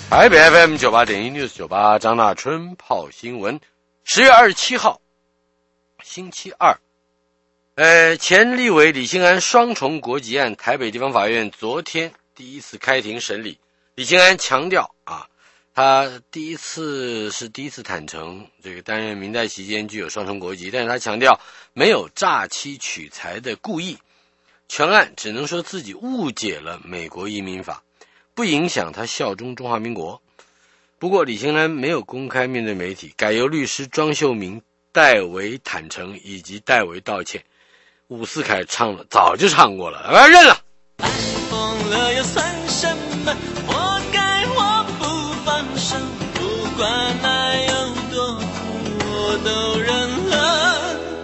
台北 FM 98.1 News 98张大春泡新闻，10月27号，星期二。前立委李新安双重国籍案，台北地方法院昨天第一次开庭审理。李新安强调他第一次坦诚这个担任民代期间具有双重国籍，但是他强调没有诈欺取财的故意，全案只能说自己误解了美国移民法，不影响他效忠中华民国。不过李新安没有公开面对媒体，改由律师庄秀明代为坦诚以及代为道歉。伍思凯早就唱过了，认了。 爱疯了又算什么？活该我不放手，不管爱有多苦，我都认了。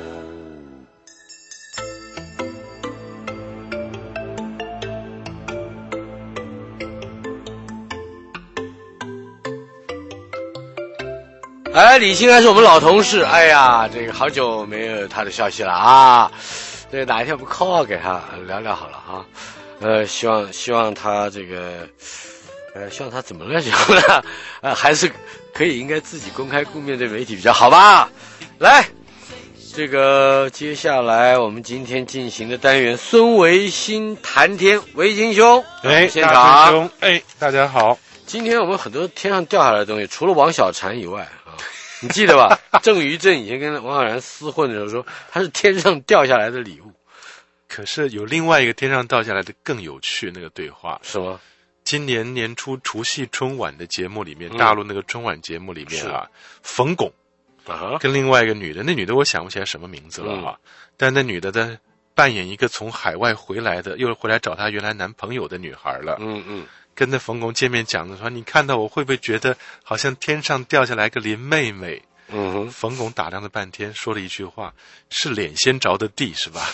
李新安是我们老同事，这个好久没有他的消息了啊。这个哪一天不 call 给他聊聊好了啊？希望他这个，希望他怎么了还是可以应该自己公开面对媒体比较好吧？来，这个接下来我们今天进行的单元，孙维新谈天，维新兄，现场， 大兄，大家好。 今天我们很多天上掉下来的东西，除了王小婵以外你记得吧？郑余正以前跟王小婵厮混的时候说，他是天上掉下来的礼物。 可是有另外一个天上掉下来的更有趣那个对话， 什么？ 今年年初除夕春晚的节目里面，大陆那个春晚节目里面冯巩跟另外一个女的，那女的我想不起来什么名字了但那女的在扮演一个从海外回来的，又回来找她原来男朋友的女孩了。跟那冯巩见面讲的说，你看到我会不会觉得好像天上掉下来个林妹妹？冯巩打量了半天，说了一句话：“是脸先着的地，是吧？”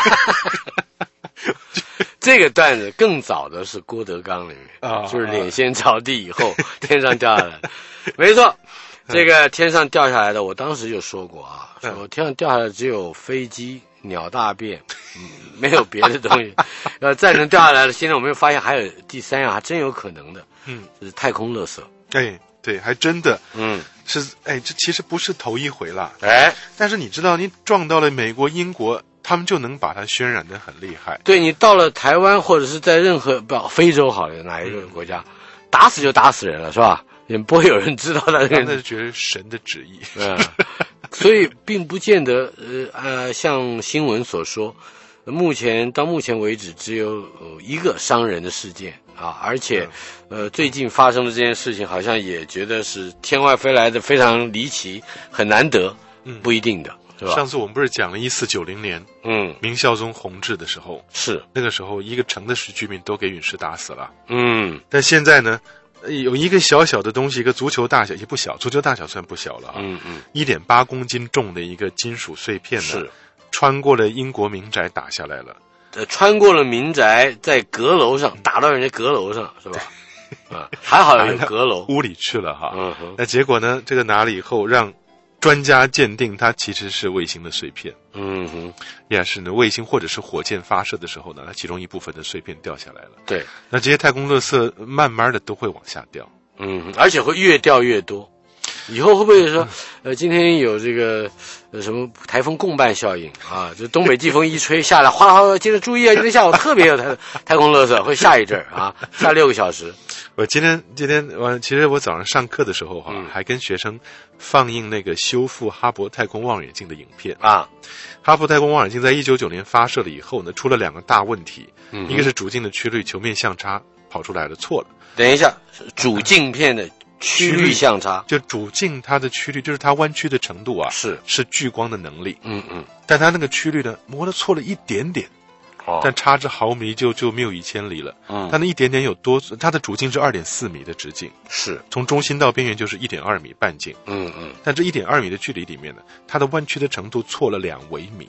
这个段子更早的是郭德纲里面，就是脸先着地以后，天上掉下来。没错，这个天上掉下来的，我当时就说过说天上掉下来只有飞机、鸟大便，没有别的东西。再能掉下来的，现在我们又发现还有第三样，还真有可能的，就是太空垃圾。 对，还真的，是这其实不是头一回了，但是你知道，你撞到了美国、英国，他们就能把它渲染得很厉害。 对，你到了台湾或者是在任何非洲好了哪一个国家，打死就打死人了，是吧？也不会有人知道他那是觉得神的旨意。 所以并不见得像新闻所说，到目前为止只有一个伤人的事件而且最近发生的这件事情好像也觉得是天外飞来的，非常离奇，很难得，不一定的，是吧？ 上次我们不是讲了1490年明孝宗弘治的时候， 是那个时候一个城的居民都给陨石打死了，但现在呢有一个小小的东西，一个足球大小，也不小，足球大小算不小了1.8公斤重的一个金属碎片呢，是穿过了英国民宅打下来了。 穿过了民宅，在阁楼上打到人家阁楼上，是吧？还好有阁楼， 屋里去了那结果呢？这个拿了以后，让专家鉴定，它其实是卫星的碎片。也是呢，卫星或者是火箭发射的时候呢，它其中一部分的碎片掉下来了。 对， 那这些太空垃圾慢慢的都会往下掉。 而且会越掉越多。以后会不会说，今天有这个什么台风共伴效应就东北季风一吹下来，哗啦哗啦，接着注意今天下午特别有太空垃圾，会下一阵下6个小时。 我今天其实我早上上课的时候还跟学生放映那个修复哈勃太空望远镜的影片哈勃太空望远镜在1990年发射了以后呢，出了2个大问题，一个是主镜的曲率球面相差跑出来了，错了。 等一下，主镜片的曲率相差， 就主镜它的曲率就是它弯曲的程度是聚光的能力，但它那个曲率呢磨得错了一点点，但差之毫厘就谬以千里了。它那一点点有多，它的主镜是2.4米的直径， 是从中心到边缘就是1.2米半径。但这1.2米的距离里面呢，它的弯曲的程度错了2微米。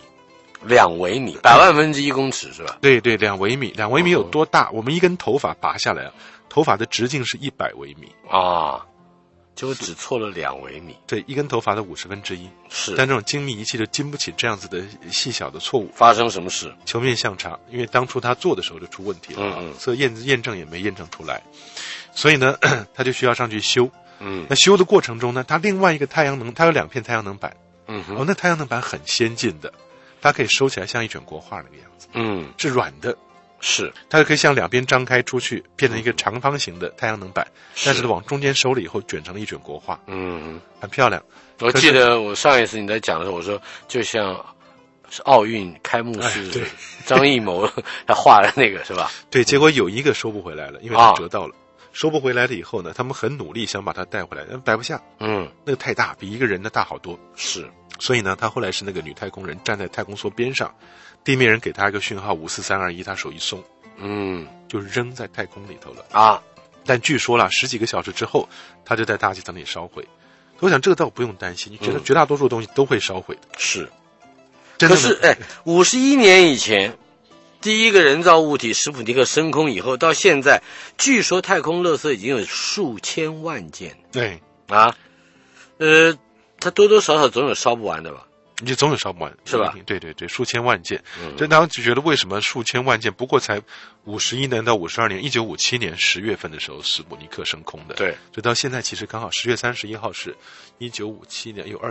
2微米，100万分之1公尺是吧？ 对，2微米，2微米有多大？我们一根头发拔下来头发的直径是100微米结果只错了2微米。 对，一根头发的1/50。 是， 但这种精密仪器就经不起这样子的细小的错误。 发生什么事？ 球面相差，因为当初他做的时候就出问题了，所以验证也没验证出来，所以呢，他就需要上去修。那修的过程中呢，他另外一个他有2片太阳能板。那太阳能板很先进的，它可以收起来像一卷国画那个样子。是软的。 是， 它可以向两边张开出去，变成一个长方形的太阳能板，但是往中间收了以后，卷成了一卷国画。很漂亮。 我记得我上一次你在讲的时候，我说就像是奥运开幕式， 对， 张艺谋他画的那个是吧？ 对，结果有一个收不回来了，因为它折到了。收不回来了以后呢，他们很努力想把它带回来，但摆不下。那个太大，比一个人的大好多。 是， 所以呢，他后来是那个女太空人站在太空梭边上，地面人给他一个讯号54321，他手一松，就扔在太空里头了啊。但据说啦，10几个小时之后，他就在大气层里烧毁。我想这个倒不用担心，你觉得绝大多数东西都会烧毁的。 是，可是51年以前。第一个人造物体史普尼克升空以后，到现在，据说太空垃圾已经有数千万件。 对啊，它多多少少总有烧不完的吧？ 你总有烧不完， 是吧？ 对对对，数千万件。这当时就觉得为什么数千万件？不过才51年到52年，1957年10月份的时候，史普尼克升空的。 对， 所以到现在其实刚好10月31号是1957年，有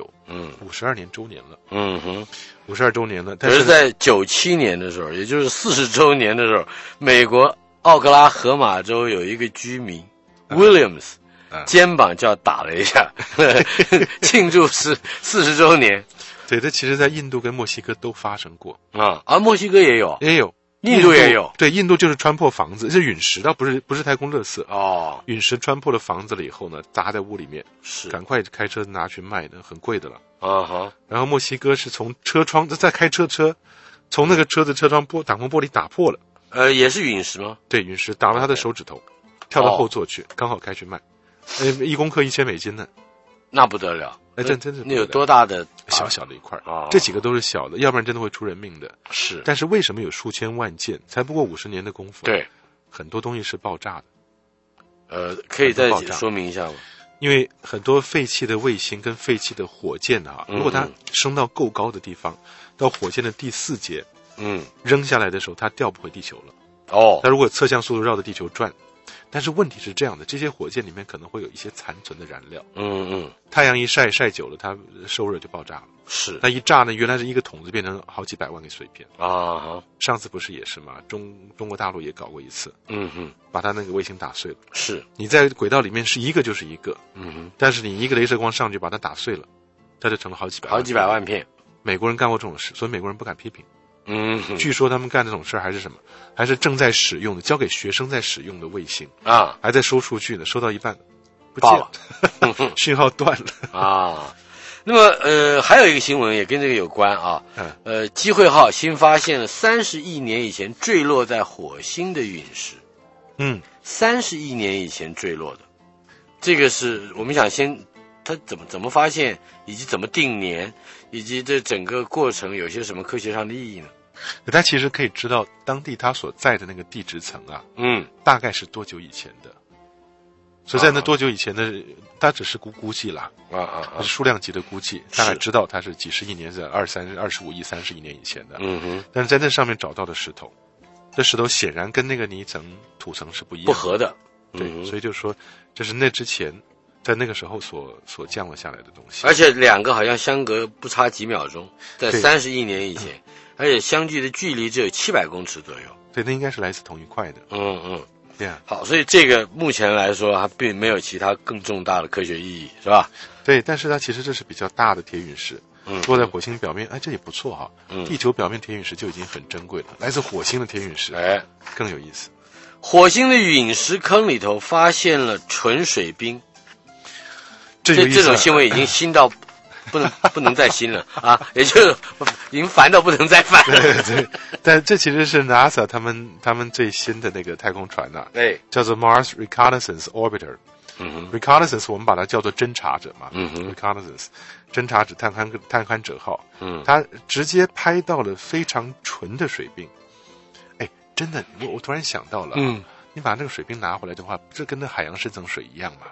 2009，52年周年了。52周年了。但是在97年的时候，也就是40周年的时候，美国奥克拉荷马州有一个居民 Williams。肩膀就要打了一下，庆祝40周年。 对，这其实在印度跟墨西哥都发生过墨西哥也有，印度也有。 对，印度就是穿破房子，是陨石，倒不是太空垃圾哦。 陨石穿破了房子了以后呢，砸在屋里面， 是赶快开车拿去卖的，很贵的了哈。 然后墨西哥是从车窗再开车，从那个车子车窗挡风玻璃打破了。 也是陨石吗？ 对，陨石打了他的手指头，跳到后座去，刚好开去卖。1公克$1000呢， 那不得了！ 真是那有多大的？ 小小的一块这几个都是小的，要不然真的会出人命的。 是， 但是为什么有数千万件？才不过50年的功夫。 对， 很多东西是爆炸的。可以再说明一下吗？ 因为很多废弃的卫星跟废弃的火箭如果它升到够高的地方，到火箭的第4节，扔下来的时候，它掉不回地球了。它如果侧向速度绕着地球转。但是问题是这样的，这些火箭里面可能会有一些残存的燃料。太阳一晒久了，它受热就爆炸了。 是， 它一炸呢，原来是一个桶子变成好几百万个碎片啊！ 上次不是也是吗？中国大陆也搞过一次。把它那个卫星打碎了。 是， 你在轨道里面是一个就是一个。但是你一个镭射光上去把它打碎了，它就成了好几百万片。美国人干过这种事，所以美国人不敢批评。据说他们干这种事还是什么？还是正在使用的，交给学生在使用的卫星还在收数据呢，收到一半不见了，讯号断了那么还有一个新闻也跟这个有关机会号新发现了30亿年以前坠落在火星的陨石。30亿年以前坠落的，这个是我们想先它怎么发现，以及怎么定年，以及这整个过程有些什么科学上的意义呢？ 他其实可以知道当地他所在的那个地质层大概是多久以前的，所以在那多久以前的，他只是估计啦是数量级的估计，大概知道它是几十亿年，在25亿、30亿年以前的。但是在那上面找到的石头，这石头显然跟那个泥层土层是不一样的， 不合的。 对，所以就说这是那之前在那个时候所降落下来的东西， 而且两个好像相隔不差几秒钟，在30亿年以前。而且相距的距离只有700公尺左右。 对，那应该是来自同一块的。对啊。 好，所以这个目前来说，它并没有其他更重大的科学意义，是吧？ 对，但是它其实这是比较大的铁陨石，落在火星表面，这也不错地球表面铁陨石就已经很珍贵了，来自火星的铁陨石，更有意思。 火星的陨石坑里头发现了纯水冰，这种新闻已经新到。不能再新了也就是已经烦到不能再烦了。 对，但这其实是 NASA 他们最新的那个太空船叫做 Mars Reconnaissance Orbiter。Reconnaissance 我们把它叫做侦察者嘛，Reconnaissance 侦察者探勘者号。它直接拍到了非常纯的水冰。真的，我突然想到了你把那个水冰拿回来的话，这跟那海洋深层水一样嘛？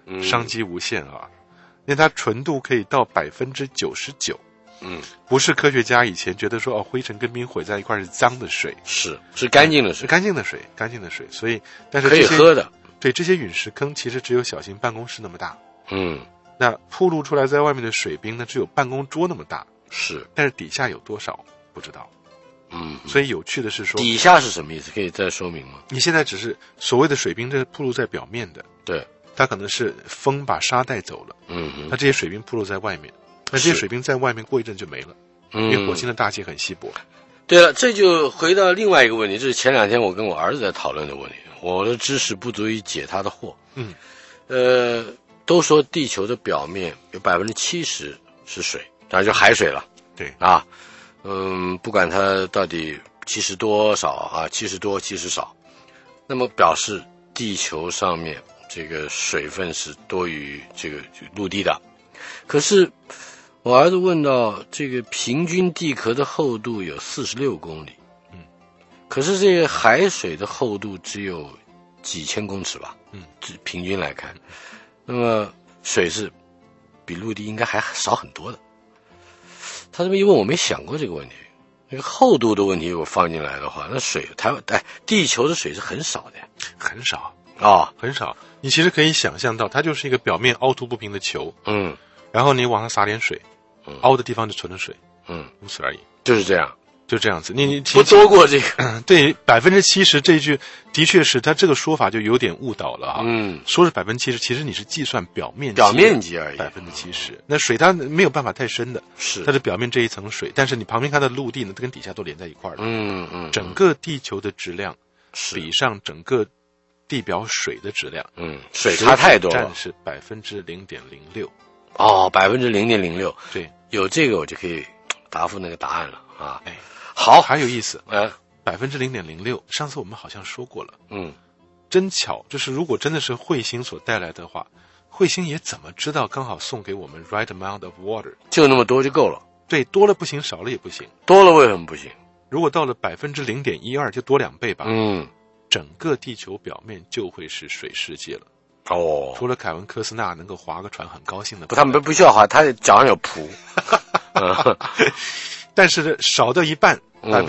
商机无限啊。因为它纯度可以到99%，不是科学家以前觉得说灰尘跟冰混在一块是脏的水， 是干净的水， 是干净的水，所以但是可以喝的。 对，这些陨石坑其实只有小型办公室那么大， 那暴露出来在外面的水冰呢，只有办公桌那么大， 是， 但是底下有多少不知道。所以有趣的是说， 底下是什么意思？可以再说明吗？ 你现在只是所谓的水冰，这是暴露在表面的， 对。 它可能是风把沙带走了，那这些水冰暴露在外面，那这些水冰在外面过一阵就没了，因为火星的大气很稀薄。 对了，这就回到另外一个问题，这是前2天我跟我儿子在讨论的问题，我的知识不足以解他的惑。都说地球的表面有70%是水，当然就海水了。 对啊，不管它到底70多少啊，70多70少，那么表示地球上面这个水分是多于这个陆地的。可是我儿子问到这个平均地壳的厚度有46公里，可是这个海水的厚度只有几千公尺吧，平均来看，那么水是比陆地应该还少很多的。他这么一问，我没想过这个问题。那个厚度的问题，我放进来的话，那水地球的水是很少的呀， 很少啊， 很少。你其实可以想象到，它就是一个表面凹凸不平的球，然后你往上撒点水，凹的地方就存了水，如此而已， 就是这样。 就这样子，你不多过这个。 对，70%这一句的确是他这个说法就有点误导了哈。说是70%，其实你是计算表面积而已 ，70%。那水它没有办法太深的， 是它的表面这一层水，但是你旁边看到的陆地呢，它跟底下都连在一块儿的。整个地球的质量比上整个地表水的质量， 水差太多了， 占是0.06%。 哦，0.06%。 对， 有这个我就可以答复那个答案了啊。好， 还有意思，0.06%。上次我们好像说过了，真巧，就是如果真的是彗星所带来的话，彗星也怎么知道刚好送给我们 right amount of water， 就那么多就够了。 对，多了不行，少了也不行。 多了为什么不行？ 如果到了0.12%，就多2倍吧。整个地球表面就会是水世界了。 哦， 除了凯文科斯纳能够划个船很高兴的， 他们不需要划，他脚上有蹼。 但是少到一半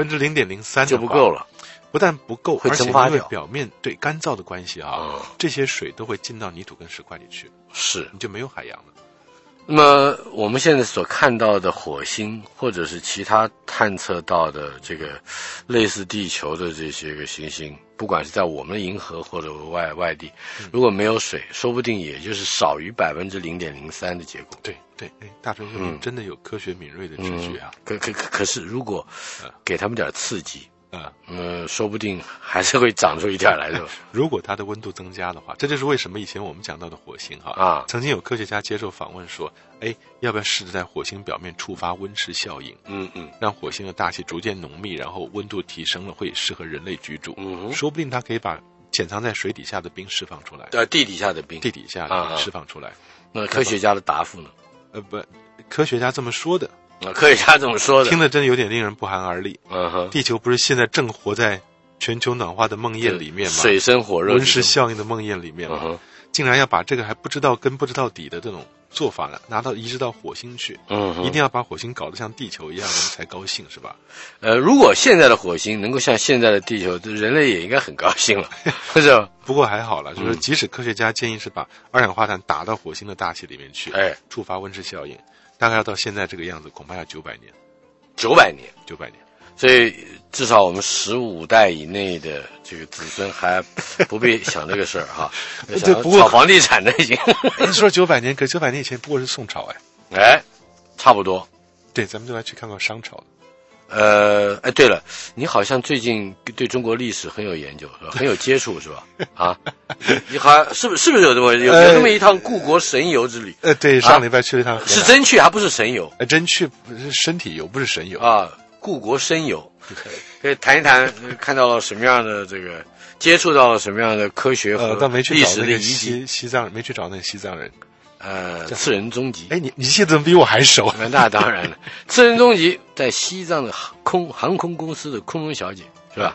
，0.03% 就不够了。 不但不够， 会蒸发掉， 而且因为表面对干燥的关系啊，这些水都会进到泥土跟石块里去， 是你就没有海洋了。 那么我们现在所看到的火星，或者是其他探测到的这个类似地球的这些个行星，不管是在我们的银河或者外地，如果没有水，说不定也就是少于0.03%的结果。 对，大春兄真的有科学敏锐的直觉啊。 可是如果给他们点刺激，说不定还是会长出一点来的。 如果它的温度增加的话，这就是为什么以前我们讲到的火星曾经有科学家接受访问说，要不要试着在火星表面触发温室效应？让火星的大气逐渐浓密，然后温度提升了，会适合人类居住。说不定它可以把潜藏在水底下的冰释放出来。 地底下的冰释放出来。 那科学家的答复呢？ 科学家这么说的。 科学家这么说的， 听得真有点令人不寒而栗。地球不是现在正活在全球暖化的梦魇里面吗？ 水深火热、 温室效应的梦魇里面吗？竟然要把这个还不知道根不知道底的这种做法呢，移植到火星去。一定要把火星搞得像地球一样，我们才高兴，是吧？ 如果现在的火星能够像现在的地球，人类也应该很高兴了，是吧？ 不过还好了，就是即使科学家建议是把二氧化碳打到火星的大气里面去，触发温室效应。大概要到现在这个样子，恐怕要900年。 900年， 所以至少我们15代以内的这个子孙还不必想这个事儿哈。 对，不过炒房地产的已经。 你说900年，可900年以前不过是宋朝差不多。 对，咱们就来去看看商朝。 对了，你好像最近对中国历史很有研究，是吧？很有接触，是吧？你好像是不是有这么一趟故国神游之旅？ 对，上礼拜去了一趟， 是真去还不是神游？ 真去，是身体游，不是神游啊！故国神游，可以谈一谈看到了什么样的这个，接触到了什么样的科学和历史的遗迹？ 西藏没去找那个西藏人。 次仁宗吉。 你记得怎么比我还熟？ 那当然了，次仁宗吉在西藏的航空公司的空中小姐，是吧？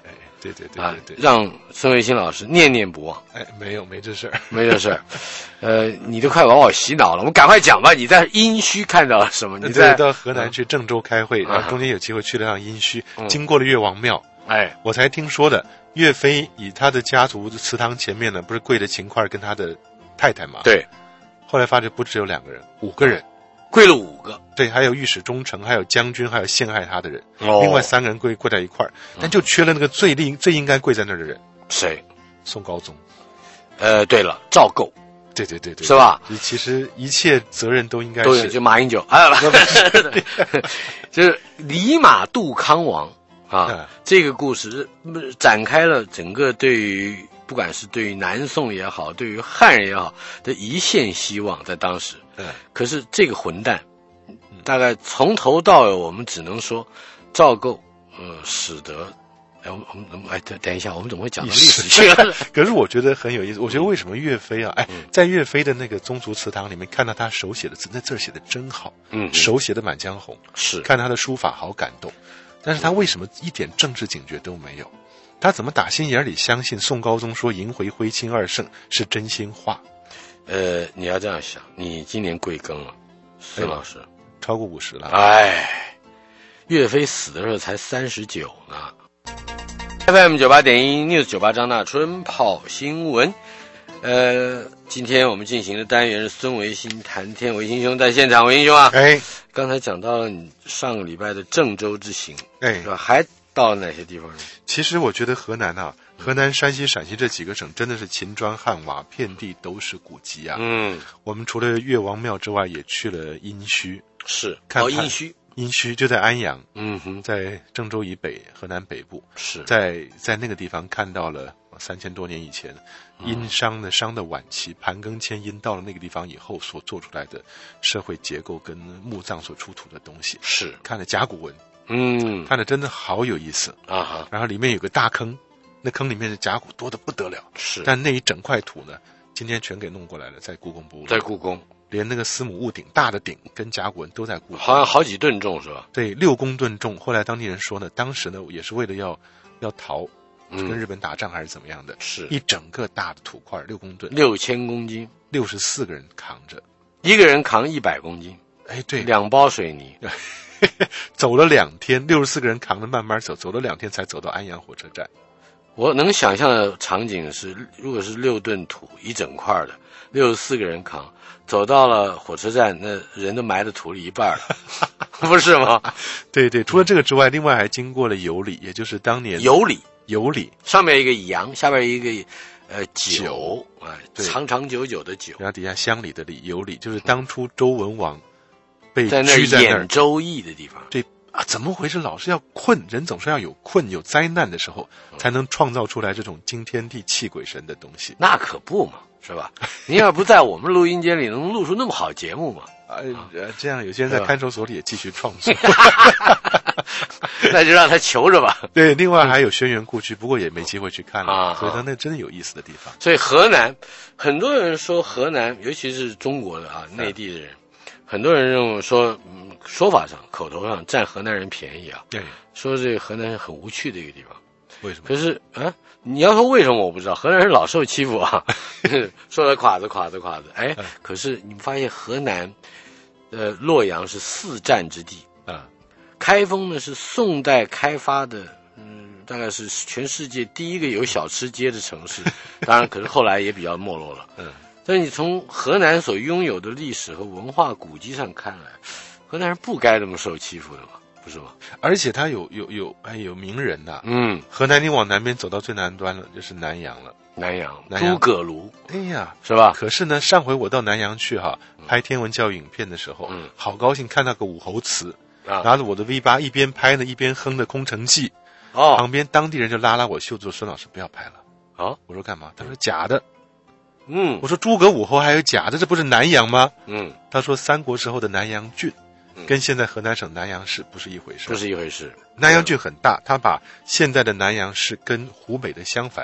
对， 让孙维新老师念念不忘。 哎，没这事儿， 没这事儿。你都快把我洗脑了，我们赶快讲吧。你在殷墟看到了什么？你在到河南去郑州开会，然后中间有机会去了趟殷墟，经过了岳王庙。 哎， 我才听说的，岳飞以他的家族祠堂前面呢，不是跪着秦桧跟他的太太吗？ 对。 后来发觉不只有2个人，5个人， 跪了5个。 对，还有御史中丞，还有将军，还有陷害他的人。另外3个人跪在一块儿，但就缺了那个最应该跪在那儿的人。 谁？ 宋高宗。 对了，赵构。 对， 是吧？ 其实一切责任都应该是就马英九。就是李马杜康王啊，这个故事展开了整个对于不管是对于南宋也好，对于汉人也好的一线希望，在当时。可是这个混蛋，大概从头到尾，我们只能说，赵构使得。等一下，我们怎么会讲到历史去？ 可是我觉得很有意思。我觉得为什么岳飞啊，在岳飞的那个宗族祠堂里面看到他手写的字，那字写的真好，手写的《满江红》， 是看他的书法好感动。但是他为什么一点政治警觉都没有？他怎么打心眼里相信宋高宗说赢回徽钦2圣是真心话？ 你要这样想，你今年贵庚了，孙老师？ 超过50了。 岳飞死的时候才39呢。FM 98.1 News 98张大春泡新闻。今天我们进行的单元是孙维新谈天。维新兄在现场，维新兄啊，刚才讲到了你上个礼拜的郑州之行，是吧？还到了哪些地方呢？ 其实我觉得河南啊，河南、山西、陕西这几个省真的是秦砖汉瓦，遍地都是古迹啊。我们除了岳王庙之外，也去了殷墟， 是殷墟就在安阳，在郑州以北，河南北部， 是在那个地方看到了3000多年以前殷商的晚期，盘庚迁殷到了那个地方以后所做出来的社会结构跟墓葬所出土的东西， 是看了甲骨文，看了真的好有意思啊！ 然后里面有个大坑，那坑里面的甲骨多得不得了， 是， 但那一整块土呢，今天全给弄过来了，在故宫博物馆， 在故宫。 连那个司母戊鼎大的鼎跟甲骨文都在故宫， 好像好几吨重是吧？ 对，6公吨重。后来当地人说呢，当时呢也是为了要逃，跟日本打仗还是怎么样的， 是一整个大的土块6公吨 ，6000公斤 ，64个人扛着， 一个人扛100公斤， 对 ，2包水泥， 走了2天，64个人扛着慢慢走了2天才走到安阳火车站。 我能想象的场景是，如果是6吨土一整块的，64个人扛。走到了火车站，那人都埋在土里一半了，不是吗？ 对，除了这个之外，另外还经过了有里，也就是当年有里，上面一个羊，下面一个酒长长久久的酒， 然后底下乡里的里，有里就是当初周文王被在那兖州邑的地方。 对啊，怎么回事？老是要困，人总是要有困有灾难的时候，才能创造出来这种惊天地泣鬼神的东西。 那可不嘛。是吧？您要不在我们录音间里，能录出那么好节目吗？ 这样有些人在看守所里也继续创作， 那就让他求着吧。 对，另外还有轩辕故居，不过也没机会去看了，所以他那真的有意思的地方。 所以河南，很多人说河南，尤其是中国的内地的人，很多人认为说，说法上、口头上占河南人便宜啊，说这个河南是很无趣的一个地方。 为什么？ 可是你要说为什么我不知道，河南人老受欺负啊，说的垮子。可是你发现河南，洛阳是4战之地啊，开封呢是宋代开发的，大概是全世界第一个有小吃街的城市，当然，可是后来也比较没落了。但是你从河南所拥有的历史和文化古迹上看来，河南人不该这么受欺负的嘛。不是吗？ 而且他有名人呐。河南你往南边走到最南端了，就是南阳了。 南阳诸葛庐，是吧？ 可是呢，上回我到南阳去拍天文教育影片的时候，好高兴看到个武侯祠，拿着我的 V8一边拍呢一边哼的《空城计》。旁边当地人就拉我袖子说：“孙老师不要拍了。”我说干嘛？他说假的。我说诸葛武侯还有假的，这不是南阳吗？他说三国时候的南阳郡。跟现在河南省南阳市不是一回事。 南阳郡很大，他把现在的南阳市跟湖北的襄樊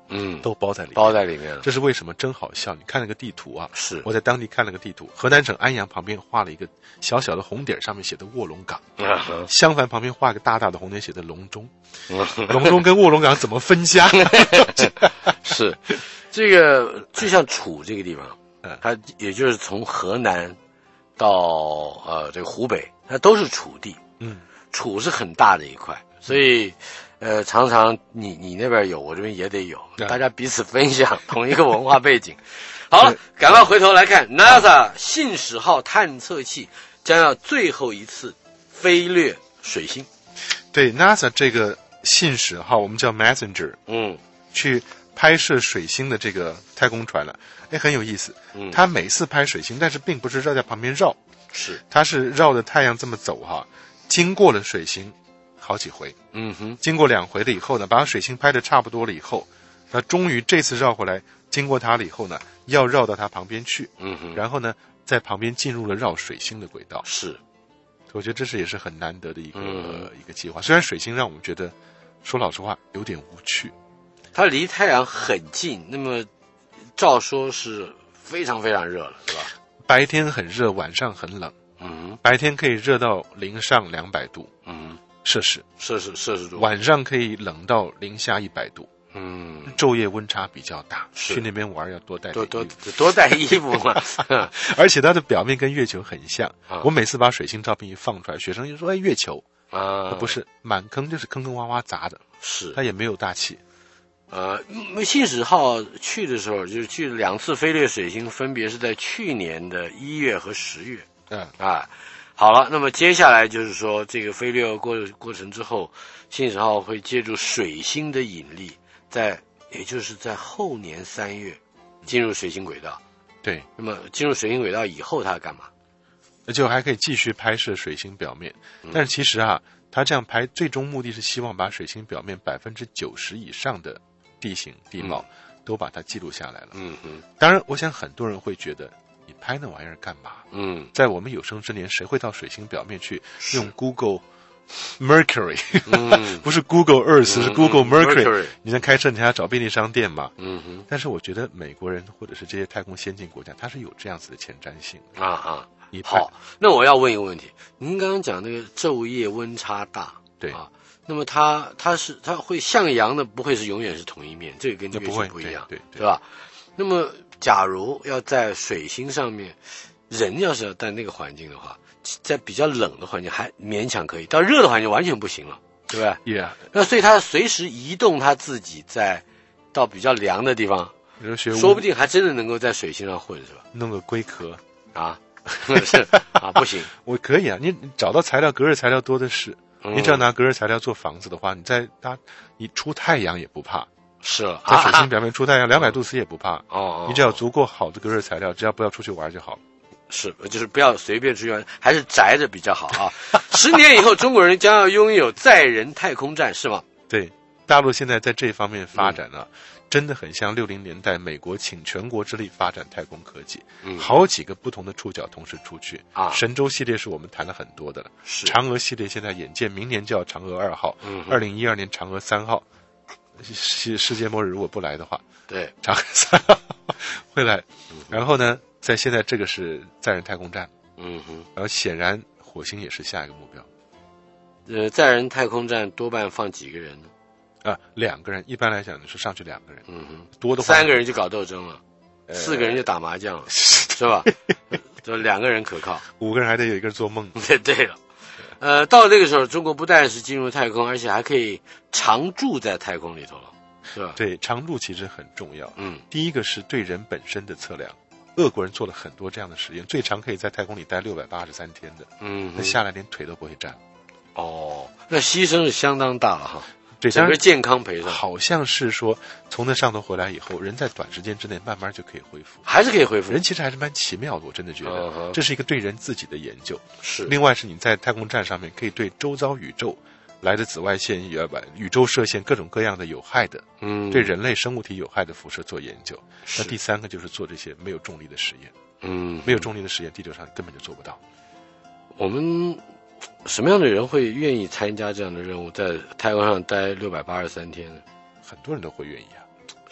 都包在里面了。这是为什么？真好笑！你看那个地图啊， 是我在当地看了个地图，河南省安阳旁边画了一个小小的红点，上面写的卧龙岗，襄樊旁边画个大大的红点，写的隆中，隆中跟卧龙岗怎么分家？ 是这个就像楚这个地方，它也就是从河南到这个湖北，它都是楚地，楚是很大的一块，所以。常常你那边有，我这边也得有，大家彼此分享同一个文化背景。好了，赶快回头来看 NASA 信使号探测器将要最后一次飞掠水星。 对 NASA 这个信使号，我们叫 Messenger， 去拍摄水星的这个太空船了，很有意思。它每次拍水星，但是并不是绕在旁边绕，它是绕着太阳这么走哈，经过了水星。好几回，经过2回了以后呢，把水星拍的差不多了以后，那终于这次绕回来，经过它了以后呢，要绕到它旁边去，然后呢，在旁边进入了绕水星的轨道。 是， 我觉得这是也是很难得的一个计划。虽然水星让我们觉得，说老实话有点无趣， 它离太阳很近，那么照说是非常非常热了，是吧？ 白天很热，晚上很冷，白天可以热到零上200度，摄氏度，晚上可以冷到零下100度，昼夜温差比较大，去那边玩要多带多带衣服嘛。 而且它的表面跟月球很像，我每次把水星照片一放出来，学生就说：“月球不是，满坑就是坑坑洼洼砸的，它也没有大气。” 信使号去的时候，就是去2次飞掠水星，分别是在去年的1月和10月。好了，那么接下来就是说，这个飞掠过程之后，信使号会借助水星的引力，也就是在后年3月进入水星轨道。 对， 那么进入水星轨道以后，它要干嘛？ 就还可以继续拍摄水星表面，但是其实它这样拍最终目的是希望把水星表面90%以上的地形地貌都把它记录下来了。当然，我想很多人会觉得。你拍那玩意儿干嘛？在我们有生之年，谁会到水星表面去用 Google Mercury？不是 Google Earth，是 Google Mercury。你在开车，你还要找便利商店嘛？但是我觉得美国人或者是这些太空先进国家，它是有这样子的前瞻性好，那我要问一个问题，您刚刚讲那个昼夜温差大， 对那么它会向阳的，不会是永远是同一面，这个跟月球不一样，对吧？那么，假如要在水星上面，人要是要在那个环境的话，在比较冷的环境还勉强可以，到热的环境完全不行了，对吧 ？Yeah。 那所以他随时移动他自己到比较凉的地方，说不定还真的能够在水星上混，是吧？ 弄个龟壳是不行。 我可以你找到材料，隔热材料多的是。你只要拿隔热材料做房子的话，你出太阳也不怕。 是了， 在水星表面出太阳200度 C 也不怕。你只要足够好的隔热材料，只要不要出去玩就好。 是，就是不要随便出去玩，还是宅着比较好10年以后，中国人将要拥有载人太空站，是吗？ 对，大陆现在在这方面发展真的很像60年代美国倾全国之力发展太空科技，好几个不同的触角同时出去神舟系列是我们谈了很多的了，嫦娥系列现在眼见明年就要嫦娥2号，2012年嫦娥3号。世界末日如果不来的话， 对， 嫦娥3号会来。然后呢，在现在这个是载人太空站，然后显然火星也是下一个目标。载人太空站多半放几个人呢 ？2个人，一般来讲是上去2个人，多的话 3个人就搞斗争了，4个人就打麻将了，是吧？就2个人可靠 ，5个人还得有一个人做梦。 对了。到这个时候，中国不但是进入太空，而且还可以常住在太空里头了，是吧？ 对，常住其实很重要。第一个是对人本身的测量，俄国人做了很多这样的实验，最长可以在太空里待683天的，那下来连腿都不会站。 那牺牲是相当大了哈。对，整个健康赔上， 好像是说从那上头回来以后，人在短时间之内慢慢就可以恢复， 还是可以恢复。 人其实还是蛮奇妙的，我真的觉得这是一个对人自己的研究。 是， 另外是你在太空站上面可以对周遭宇宙来的紫外线、宇宙射线各种各样的有害的，对人类生物体有害的辐射做研究。那第3个就是做这些没有重力的实验。没有重力的实验，地球上根本就做不到。 我们什么样的人会愿意参加这样的任务，在太空上待683天呢？ 很多人都会愿意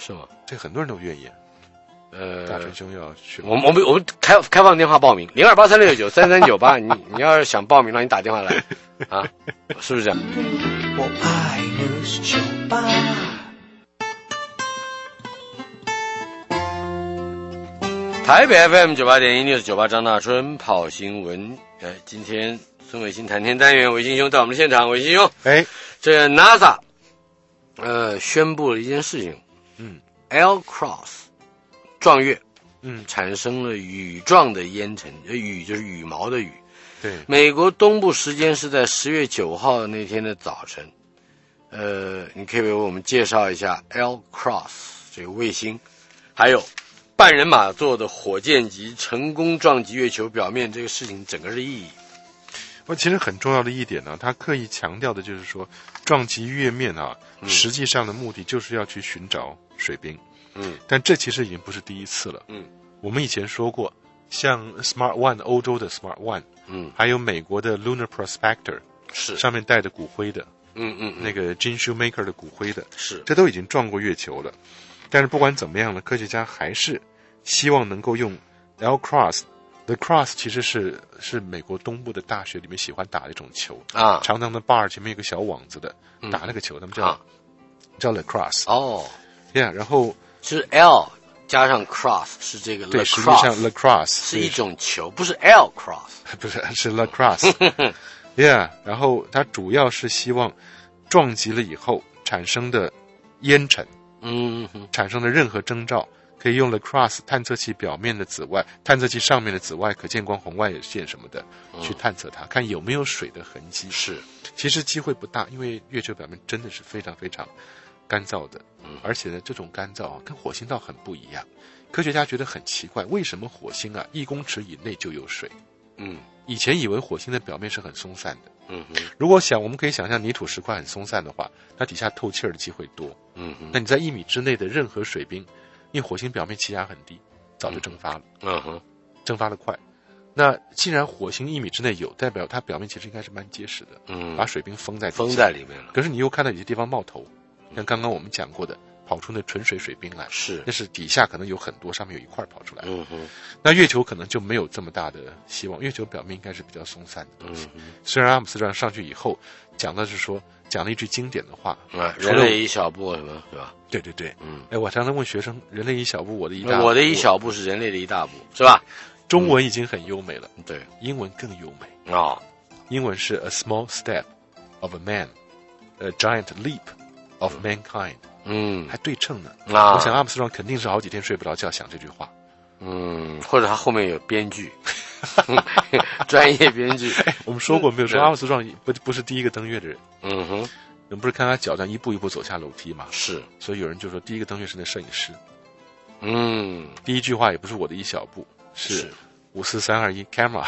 是吗？ 这很多人都愿意。大春兄要去， 我们开放电话报名，0283693398，你要是想报名，让你打电话来啊，是不是这样？ 我爱 News 酒吧。 台北 FM 98.1 News 98张大春跑新闻。今天孙伟新谈天单元，伟新兄到我们的现场，伟新兄，这 NASA 宣布了一件事情，Alcross 撞月，产生了羽状的烟尘，羽就是羽毛的羽。 对， 美国东部时间是在10月9号那天的早晨。你可以为我们介绍一下 Alcross 这个卫星，还有半人马座的火箭级成功撞击月球表面这个事情整个的意义。 其实很重要的一点呢，他刻意强调的就是说，撞击月面啊，实际上的目的就是要去寻找水冰。但这其实已经不是第一次了。我们以前说过，像 Smart One 欧洲的 Smart One，还有美国的 Lunar Prospector， 是上面带着骨灰的，那个 Gene Shoemaker 的骨灰的， 是这都已经撞过月球了。但是不管怎么样呢，科学家还是希望能够用 Alcross。The Cross 其实是美国东部的大学里面喜欢打的一种球啊，长长的 bar 前面有个小网子的，打那个球，他们叫 lacrosse。然后是 L 加上 cross 是这个 lacrosse， 对，实际上 lacrosse 是一种球，不是 L cross， 不是，是 lacrosse。然后它主要是希望撞击了以后产生的烟尘，产生的任何征兆。可以用 lacrosse 探测器表面的紫外，探测器上面的紫外可见光红外线什么的，去探测它，看有没有水的痕迹。 是， 其实机会不大，因为月球表面真的是非常非常干燥的，而且呢，这种干燥跟火星倒很不一样。科学家觉得很奇怪，为什么火星1公尺以内就有水？以前以为火星的表面是很松散的。如果我们可以想象泥土石块很松散的话，它底下透气儿的机会多。那你在1米之内的任何水冰。因为火星表面气压很低，早就蒸发了，蒸发的快。那既然火星1米之内有，代表它表面其实应该是蛮结实的，把水冰封在里面了。 可是你又看到有些地方冒头，像刚刚我们讲过的，跑出那纯水水冰来， 是， 那是底下可能有很多，上面有一块跑出来。那月球可能就没有这么大的希望，月球表面应该是比较松散的东西。虽然阿姆斯特朗上去以后讲了一句经典的话， 人类一小步什么，对吧？ 对，我常常问学生，人类一小步，我的一大步。 我的一小步是人类的一大步，是吧？ 中文已经很优美了， 对， 英文更优美英文是 a small step of a man, a giant leap of mankind，还对称呢。我想阿姆斯特朗肯定是好几天睡不着觉想这句话。 或者他后面有编剧，专业编剧。 我们说过没有？说阿姆斯特朗不是第一个登月的人。人不是看他脚这样一步一步走下楼梯嘛？是，所以有人就说第一个登月是那摄影师。第一句话也不是我的一小步，是54321 camera。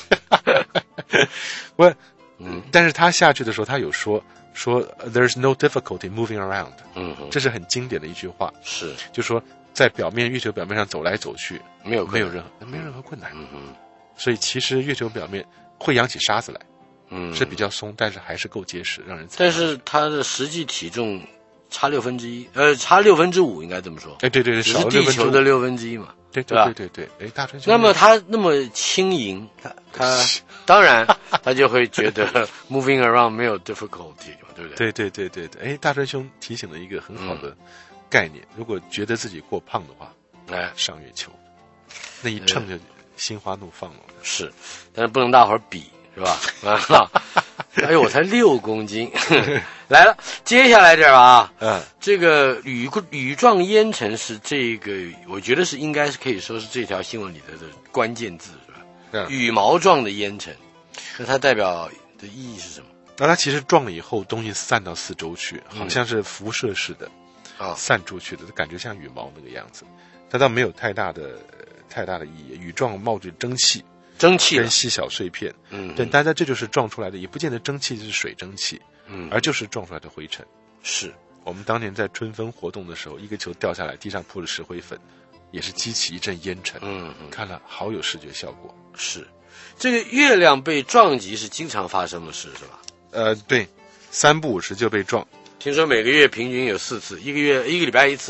但是他下去的时候，他有说 there's no difficulty moving around。这是很经典的一句话。是，就说在月球表面上走来走去，没有任何困难。所以其实月球表面会扬起沙子来。是比较松，但是还是够结实，让人。 但是它的实际体重差1/6，差5/6应该这么说。 对， 只是地球的1/6嘛。 对，大春兄。 那么它那么轻盈，它当然他就会觉得 moving around 没有 difficulty， 对不对？ 对。大春兄提醒了一个很好的概念，如果觉得自己过胖的话，上月球，那一称就心花怒放了。 是，但是不能大伙儿比。是吧？哎呦，我才6公斤，来了。接下来这儿啊，这个羽状烟尘是这个，我觉得应该是可以说是这条新闻里的关键字，是吧？羽毛状的烟尘，那它代表的意义是什么？ 那它其实撞了以后，东西散到四周去，好像是辐射式的散出去的，感觉像羽毛那个样子。它倒没有太大的意义。羽状冒着蒸汽跟细小碎片，对，大家这就是撞出来的，也不见得蒸汽是水蒸气，而就是撞出来的灰尘。是我们当年在春分活动的时候，一个球掉下来，地上铺了石灰粉，也是激起一阵烟尘，看了好有视觉效果。 是，这个月亮被撞击是经常发生的事，是吧？ 对，3不5时就被撞。 听说每个月平均有4次，一个礼拜1次。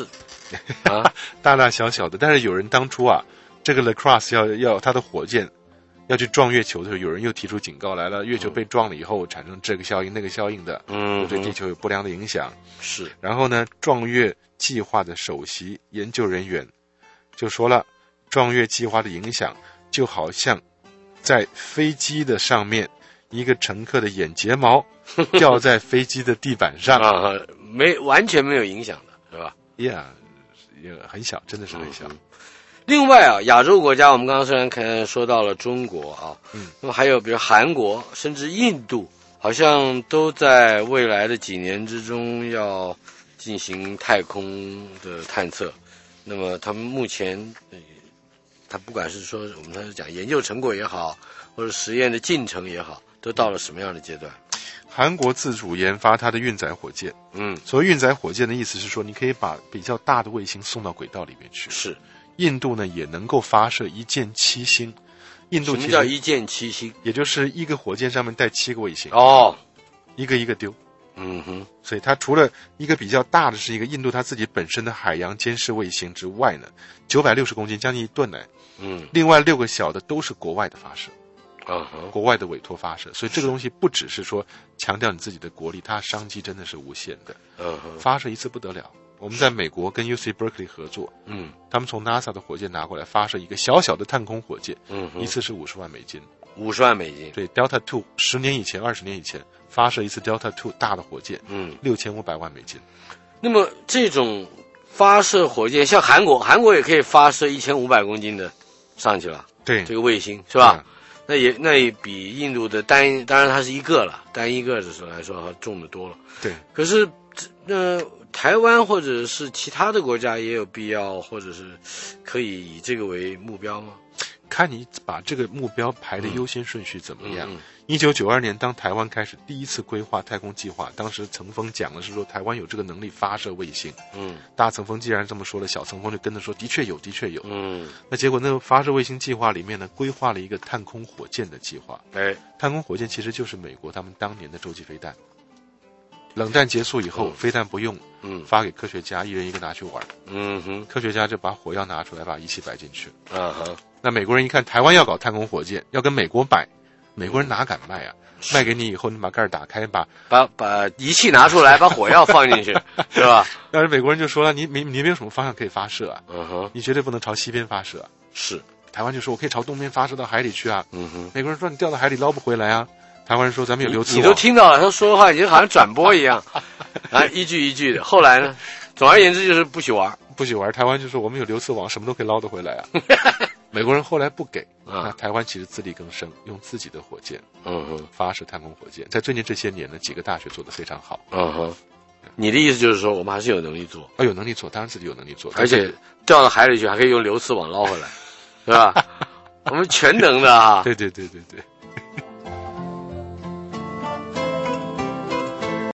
啊， 大大小小的。但是有人当初啊，这个 Lacrosse 要他的火箭要去撞月球的时候，有人又提出警告来了，月球被撞了以后产生这个效应那个效应的，对地球有不良的影响。 是。 然后呢，撞月计划的首席研究人员就说了，撞月计划的影响就好像在飞机的上面，一个乘客的眼睫毛掉在飞机的地板上完全没有影响的，是吧？ 也很小，真的是很小。 另外啊，亚洲国家我们刚刚虽然说到了中国啊，那么还有比如韩国甚至印度，好像都在未来的几年之中要进行太空的探测。那么他们目前他不管是说我们刚才讲研究成果也好，或者实验的进程也好，都到了什么样的阶段？ 韩国自主研发它的运载火箭。所谓运载火箭的意思是说，你可以把比较大的卫星送到轨道里面去。 是。 印度呢也能够发射一箭七星。印度什么叫一箭七星？ 也就是一个火箭上面带7个卫星。一个一个丢。所以它除了一个比较大的是一个印度它自己本身的海洋监视卫星之外呢，960公斤，将近1吨呢。另外6个小的都是国外的发射。国外的委托发射，所以这个东西不只是说强调你自己的国力，它商机真的是无限的。发射一次不得了。我们在美国跟 UC Berkeley 合作，他们从 NASA 的火箭拿过来发射一个小小的探空火箭，一次是50万美金。 50万美金。 对 ，Delta II 10年以前、20年以前发射一次 Delta II 大的火箭，6500万美金。 那么这种发射火箭，像韩国也可以发射1500公斤的上去了。 对， 这个卫星是吧？那也比印度的当然它是一个了，单一个的时候来说重得多了。 对。 可是台湾或者是其他的国家也有必要，或者是可以以这个为目标吗？ 看你把这个目标排的优先顺序怎么样。1992年当台湾开始第一次规划太空计划，当时层峰讲的是说台湾有这个能力发射卫星。大层峰既然这么说了，小层峰就跟着说的确有。那结果那个发射卫星计划里面呢，规划了一个探空火箭的计划。探空火箭其实就是美国他们当年的洲际飞弹。冷战结束以后，飞弹不用，发给科学家，一人一个拿去玩。科学家就把火药拿出来，把仪器摆进去。那美国人一看台湾要搞太空火箭，要跟美国买，美国人哪敢卖啊？卖给你以后，你把盖儿打开，把仪器拿出来，把火药放进去，是吧？ 但是美国人就说了，你没有什么方向可以发射啊？你绝对不能朝西边发射。 是， 台湾就说我可以朝东边发射到海里去啊。美国人说你掉到海里捞不回来啊。台湾人说咱们有流刺网。 你都听到了，他说的话已经好像转播一样，一句一句的。后来呢，总而言之就是不许玩。 台湾就说我们有流刺网，什么都可以捞得回来啊。美国人后来不给，那台湾其实自力更生，用自己的火箭，发射太空火箭。在最近这些年呢，几个大学做得非常好。 你的意思就是说，我们还是有能力做？ 有能力做，当然自己有能力做， 而且掉到海里去还可以用流刺网捞回来，是吧？我们全能的啊！ 对。